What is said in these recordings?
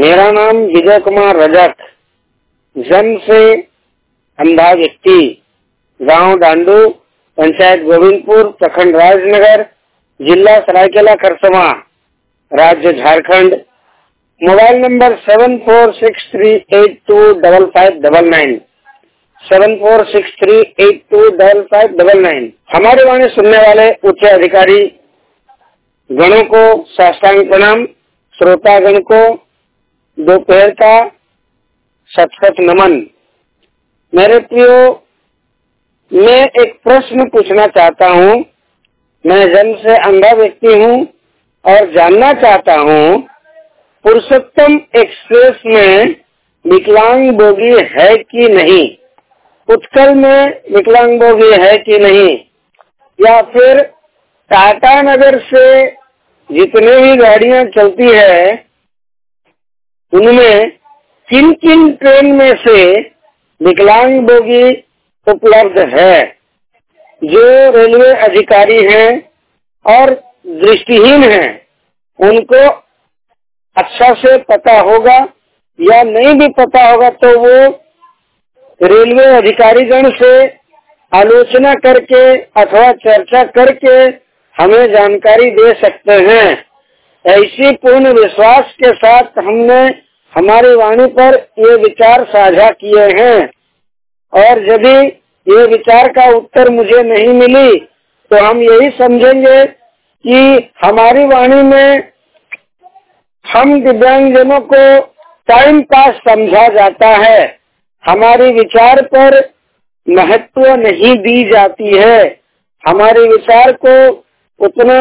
मेरा नाम विजय कुमार रजक, जन्म से अंधा व्यक्ति, गांव डांडू, पंचायत गोविंदपुर, प्रखंड राजनगर, जिला सरायकेला खरसावां, राज्य झारखंड। Mobile number 7463825599 7463825599। हमारे वाणी सुनने वाले उच्च अधिकारी गणों को साष्टांग प्रणाम, श्रोतागण को दोपहर का शत नमन। मेरे प्रियो, मैं एक प्रश्न पूछना चाहता हूँ। मैं जन्म से अंधा व्यक्ति हूँ और जानना चाहता हूँ, पुरुषोत्तम एक्सप्रेस में विकलांग बोगी है कि नहीं, उत्कल में विकलांग बोगी है कि नहीं, या फिर टाटा नगर से जितने भी गाड़ियाँ चलती है उनमें किन किन ट्रेन में से विकलांग बोगी उपलब्ध है। जो रेलवे अधिकारी हैं और दृष्टिहीन हैं उनको अच्छा से पता होगा, या नहीं भी पता होगा तो वो रेलवे अधिकारीगण से आलोचना करके अथवा चर्चा करके हमें जानकारी दे सकते हैं। ऐसी पूर्ण विश्वास के साथ हमने हमारी वाणी पर ये विचार साझा किए हैं, और यदि ये विचार का उत्तर मुझे नहीं मिली तो हम यही समझेंगे कि हमारी वाणी में हम दिव्यांगजनों को टाइम पास समझा जाता है, हमारे विचार पर महत्व नहीं दी जाती है, हमारे विचार को उतना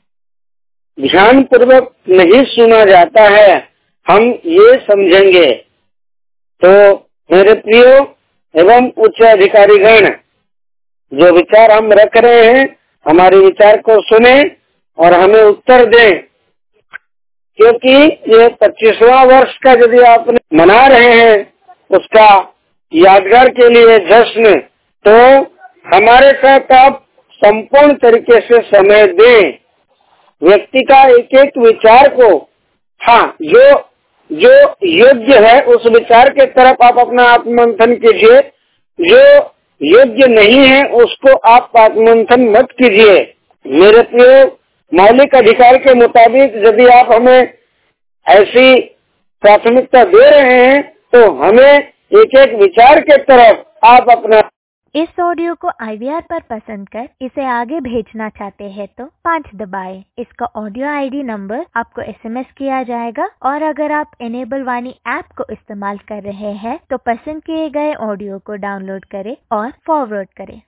ध्यान पूर्वक नहीं सुना जाता है, हम ये समझेंगे। तो मेरे प्रियो एवं उच्च अधिकारीगण, जो विचार हम रख रहे हैं हमारे विचार को सुने और हमें उत्तर दें, क्योंकि ये 25वां वर्ष का यदि आप मना रहे हैं उसका यादगार के लिए जश्न, तो हमारे साथ आप संपूर्ण तरीके से समय दें। व्यक्ति का एक एक विचार को, हाँ, जो योग्य है उस विचार के तरफ आप अपना आत्ममंथन कीजिए, जो योग्य नहीं है उसको आप आत्ममंथन मत कीजिए। मेरे प्रिय, मौलिक अधिकार के मुताबिक यदि आप हमें ऐसी प्राथमिकता दे रहे हैं तो हमें एक एक विचार के तरफ आप अपना। इस ऑडियो को IVR पर पसंद कर इसे आगे भेजना चाहते हैं तो 5 दबाएं। इसका ऑडियो ID नंबर आपको SMS किया जाएगा, और अगर आप इनेबल वाणी ऐप को इस्तेमाल कर रहे हैं तो पसंद किए गए ऑडियो को डाउनलोड करें और फॉरवर्ड करें।